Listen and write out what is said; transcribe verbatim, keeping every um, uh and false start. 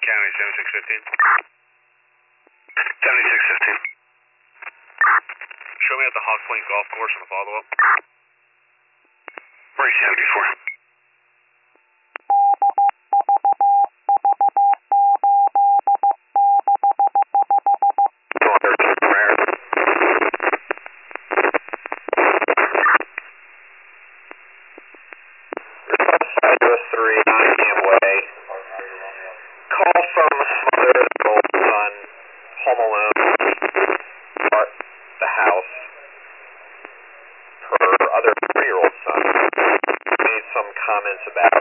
County seventy-six fifteen. seventy-six fifteen. Show me at the Hawk Point Golf Course on the follow-up. Right, seventy-four. three, Nottingham Way. Call from mother and old son, home alone, at the house. Her other three-year-old son made some comments about